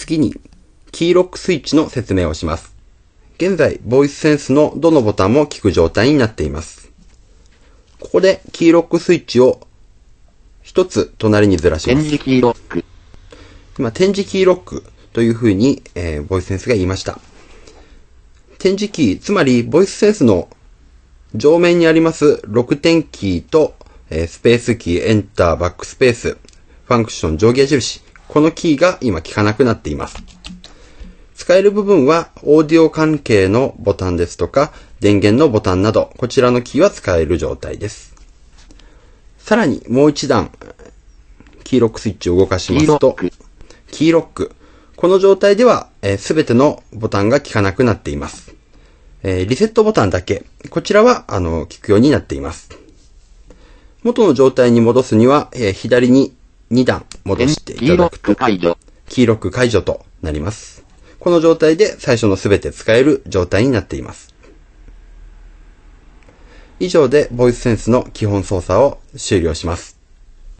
次に、キーロックスイッチの説明をします。現在、ボイスセンスのどのボタンも効く状態になっています。ここで、キーロックスイッチを一つ隣にずらします。 点字キーロック。 今、点字キーロックというふうに、ボイスセンスが言いました。点字キー、つまり、ボイスセンスの上面にあります6点キーと、スペースキー、エンター、バックスペース、ファンクション、上下矢印。このキーが今効かなくなっています。使える部分は、オーディオ関係のボタンですとか、電源のボタンなど、こちらのキーは使える状態です。さらに、もう一段、キーロックスイッチを動かしますと、キーロック。この状態では、すべてのボタンが効かなくなっています。リセットボタンだけ、こちらは、効くようになっています。元の状態に戻すには、左に2段戻していただくと、キーロック解除となります。この状態で最初のすべて使える状態になっています。以上でボイスセンスの基本操作を終了します。